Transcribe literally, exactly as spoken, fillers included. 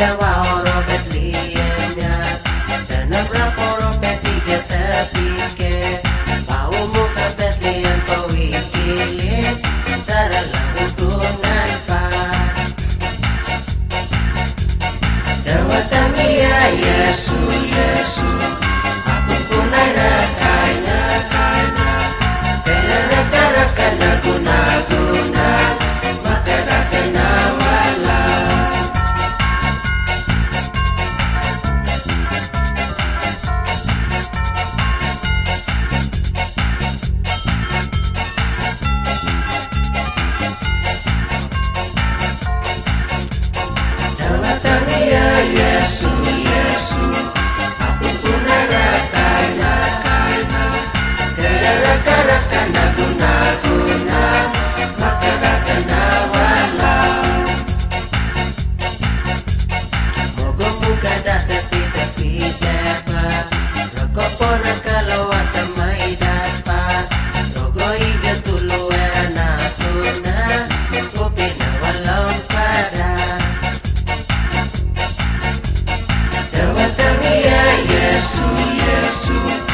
dawa oro Betleemnya dan raporo petiga tepike pau muka Betleem pawikilin taralang utungan pa dawa tangia Yesu Yesu aku punai rakanya kaya raka-raka na guna-guna maka raka na wala dawa tangia Yesu Yesu aku punai rakanya kaya raka-raka na guna-guna maka raka na wala mogo muka da tepi-tepi depa roko pona kalawata may dapa rogo iga tulu era na tuna kopi na walang para dawa tangia Yesu Yesu